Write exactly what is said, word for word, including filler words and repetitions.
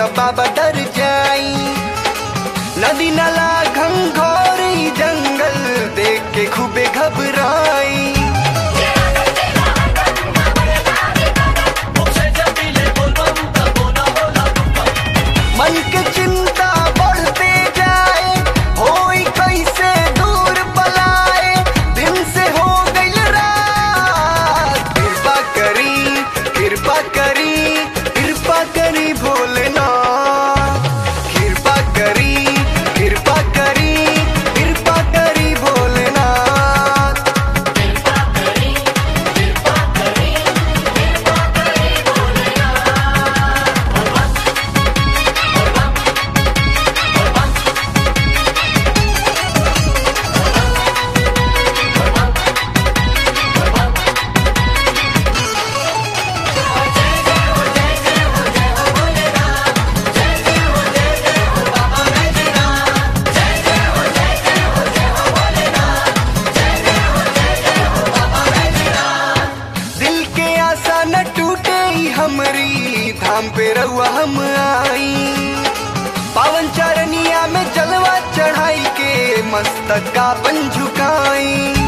न बाबा डर जाई। नदी नाला घंघोरी जंगल देख के खूबे घबराई। मन के चिंता बढ़ते जाए, होई कैसे दूर पलाए, दिन से हो गई रात। कृपा करी कृपा करी कृपा करी भोलेनाथ, कृपा करी कृपा करी कृपा करी भोलेनाथ। कृपा करी कृपा करी कृपा करी भोलेनाथ। दिल के आशा न टूटे हमरी, धाम पे रहुआ हम आई। पावन चरनिया में जलवा चढ़ाई के मस्तक का बन झुकाई।